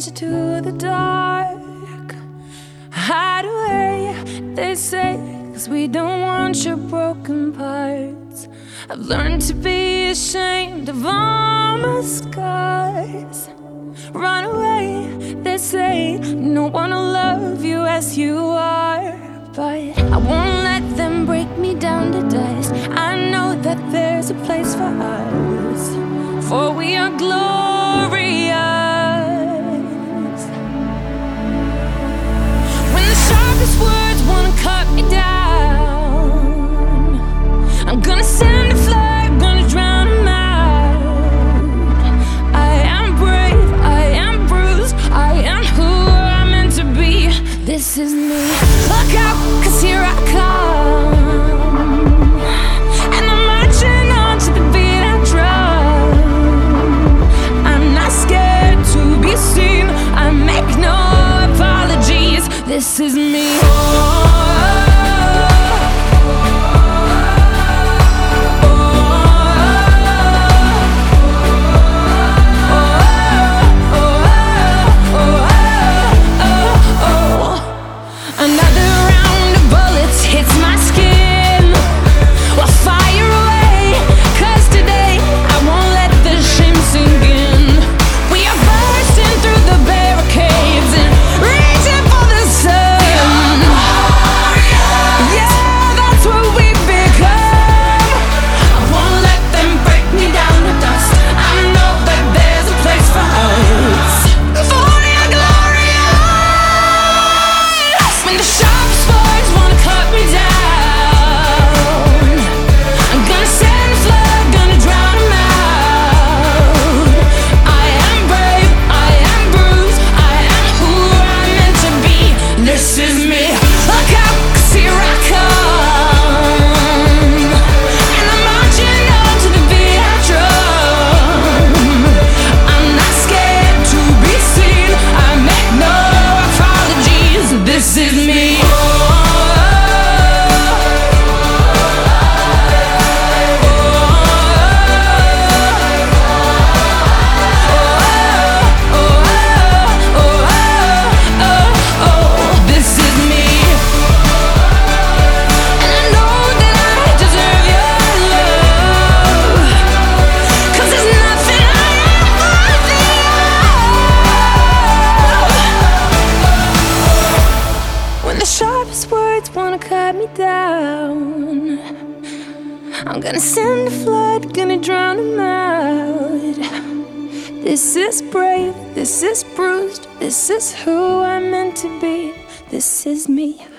stranger to the dark. Hide away, they say, 'cause we don't want your broken parts. I've learned to be ashamed of all my scars. Run away, they say, no one will love you as you are. But I won't let them break me down to dust. I know that there's a place for us, for we are glorious. When the sharpest words wanna cut me down, I'm gonna send a flood, gonna drown them out. I am brave, I am bruised, I am who I'm meant to be. This is me. Look out, 'cause here I come, and I'm marching on to the beat I drum. I'm not scared to be seen, I make no apologies. This is me. Wanna cut me down, I'm gonna send a flood, gonna drown them out. This is brave, this is bruised, this is who I'm meant to be. This is me.